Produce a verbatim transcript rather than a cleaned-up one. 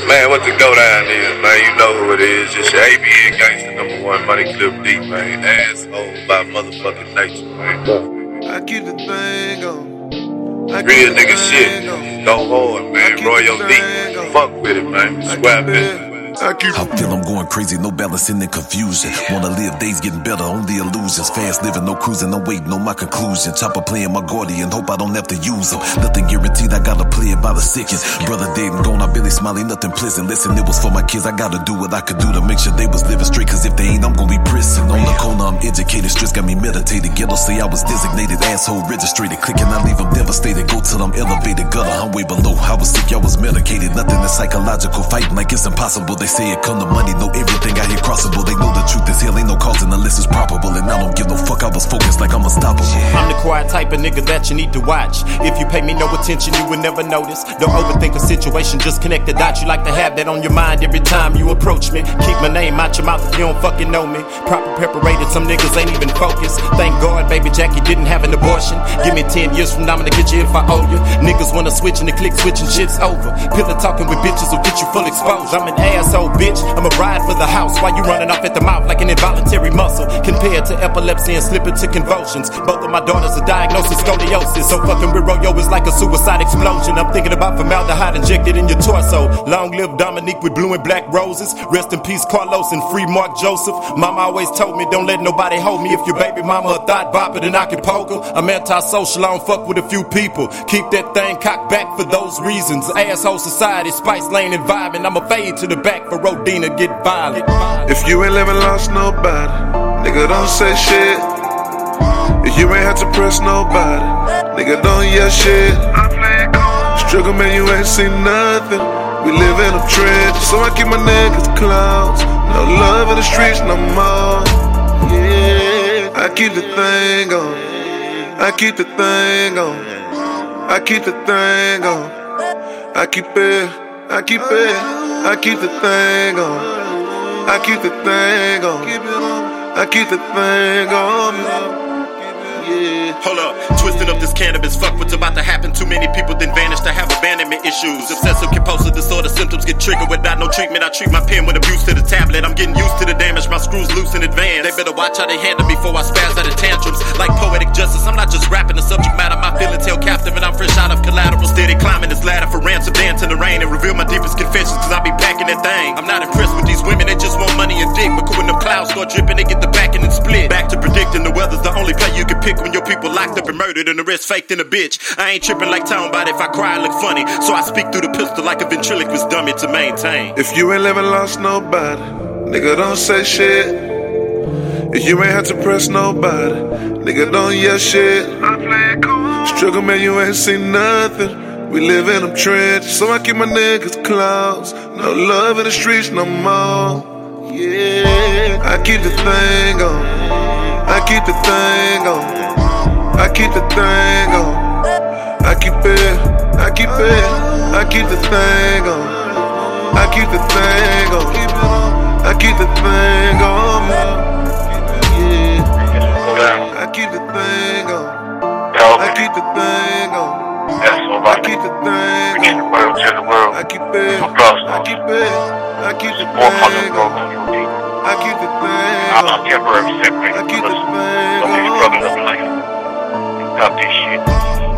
Man, what the go down is, man, you know who it is. It's your A B N gangster number one, Money Clip D, man. Asshole by motherfucking nature, man. I keep the thing on. I Real nigga shit. On. Go hard, man. Royal D. Fuck with it, man. Swap it. I, I feel I'm going crazy, no balancing and confusion. Wanna live days getting better on the illusions. Fast living, no cruising, I'm waiting on my conclusion. Chopper playing my guardian, hope I don't have to use him. Nothing guaranteed, I gotta play it by the second. Brother dead and gone, I barely smiling, nothing pleasant. Listen, it was for my kids, I gotta do what I could do to make sure they was living straight. Cause if they ain't, I'm gonna be prison. On the corner, I'm educated, stress got me meditated. Ghetto say I was designated, asshole registrated. Clicking, I leave them devastated. Go till I'm elevated, gutter, I'm way below. I was sick, y'all was medicated. Nothing is psychological, fighting like it's impossible. They say it come to money, know everything out here crossable. They know the truth is hell, ain't no causing unless it's probable. And I don't give no fuck, I was focused like I'm unstoppable. I'm the quiet type of nigga that you need to watch. If you pay me no attention, you would never notice. Don't overthink a situation, just connect the dots. You like to have that on your mind every time you approach me. Keep my name out your mouth if you don't fucking know me. Proper preparated, some niggas ain't even focused. Thank God baby Jackie didn't have an abortion. Give me ten years from now, I'm gonna get you if I owe you. Niggas wanna switch and the click switching shit's over. Pillar talking with bitches will get you full exposed. I'm an asshole bitch, I'ma ride for the house while you running off at the mouth like an involuntary muscle. Compared to epilepsy and slipping to convulsions. Both of my daughters are diagnosed with scoliosis. So fucking with Royo is like a suicide explosion. I'm thinking about formaldehyde injected in your torso. Long live Dominique with blue and black roses. Rest in peace Carlos and free Mark Joseph. Mama always told me don't let nobody hold me. If your baby mama a thought bopper then I can poke her. I'm antisocial, I don't fuck with a few people. Keep that thing cocked back for those reasons. Asshole society, Spice Lane environment. I'ma fade to the back for Rodina get violent. If you ain't living lost nobody, nigga don't say shit. If you ain't had to press nobody, nigga don't yell shit. Struggle man, you ain't seen nothing. We live in a trench, so I keep my niggas clowns. No love in the streets no more. Yeah, I keep the thing on. I keep the thing on. I keep the thing on. I keep it. I keep it. I keep the thing on. I keep the thing on. I keep the thing on. Yeah. Hold up, twisting up this cannabis. Fuck what's about to happen. Too many people then vanish to have abandonment issues. Obsessive compulsive disorder symptoms get triggered without no treatment. I treat my pen with abuse to the tablet. I'm getting used to the damage. My screws loose in advance. They better watch how they handle me before I spaz out of tantrums. Like poetic justice, I'm not just rapping the subject matter. My feelings held captive and I'm fresh out of collateral. Steady climbing this ladder for ransom, dance in the rain and reveal my deepest confessions. Cause I be packing that thing. I'm not impressed with these women, they just want money and dick. But when them clouds start dripping, they get the backing and split. Back to predicting the weather's the only play you can pick when your people locked up and murdered and the rest faked in a bitch. I ain't tripping like Tom about if I cry I look funny. So I speak through the pistol like a ventriloquist dummy to maintain. If you ain't living lost nobody, nigga don't say shit. If you ain't had to press nobody, nigga don't yell shit. Struggle man, you ain't seen nothing. We live in them trenches, so I keep my niggas close. No love in the streets no more. Yeah, I keep the thing on. I keep the thing on. I keep the thing on. I keep it. I keep it. I keep the thing on. I keep the thing on. I keep the thing on. Yeah. I keep the thing on. I keep the thing on. I keep the thing on. I keep it. I keep it. I keep the thing on. I keep the thing on. I keep the thing on. Stop this shit.